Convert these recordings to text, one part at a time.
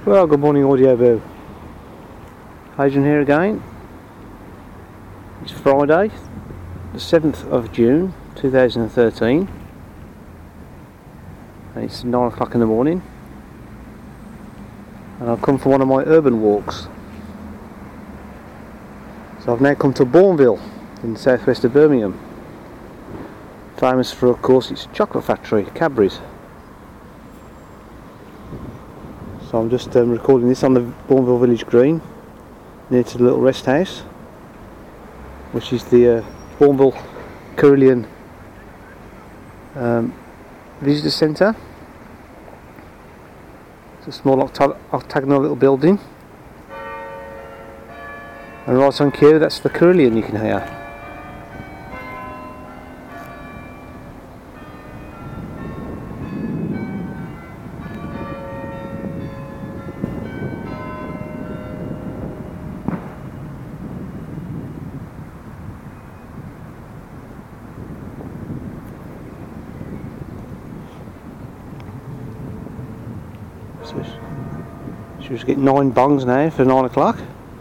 Well, good morning, Audio Boo. Adrian here again. It's Friday, the 7th of June 2013. And it's 9 o'clock in the morning. And I've come for one of my urban walks. So I've now come to Bournville in the southwest of Birmingham. Famous for, of course, its chocolate factory, Cadbury's. So I'm just recording this on the Bournville Village Green, near to the little rest house, which is the Bournville Carillion Visitor Centre. It's a small octagonal little building, and right on cue, that's the Carillion you can hear. So she was getting 9 bongs now for 9 o'clock.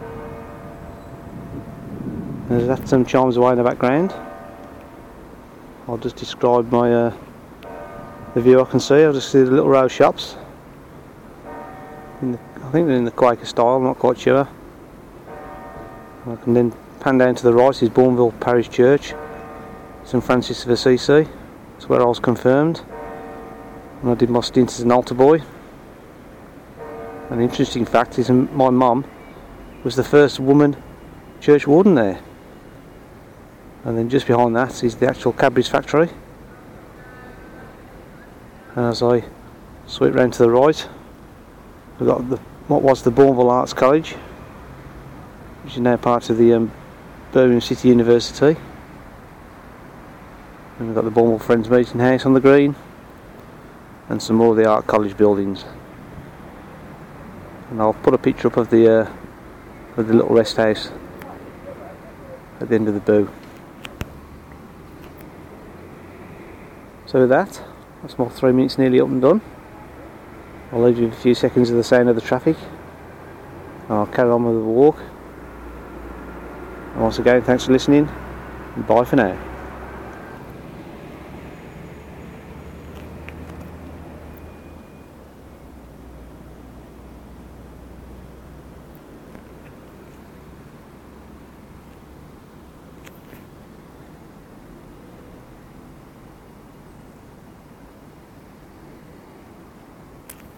There's that some chimes away in the background. I'll just describe my the view I can see. I'll just see the little row of shops. I think they're in the Quaker style, I'm not quite sure. I can then pan down to the right is Bournville Parish Church, St Francis of Assisi. That's where I was confirmed when I did my stint as an altar boy. An interesting fact is my mum was the first woman church warden there. And then just behind that is the actual Cadbury's factory. And as I sweep round to the right, we've got what was the Bournville Arts College, which is now part of the Birmingham City University. And we've got the Bournville Friends Meeting House on the green, and some more of the Art College buildings. And I'll put a picture up of the little rest house at the end of the boo. So with that's my 3 minutes nearly up and done. I'll leave you a few seconds of the sound of the traffic, and I'll carry on with the walk. And once again, thanks for listening, and bye for now.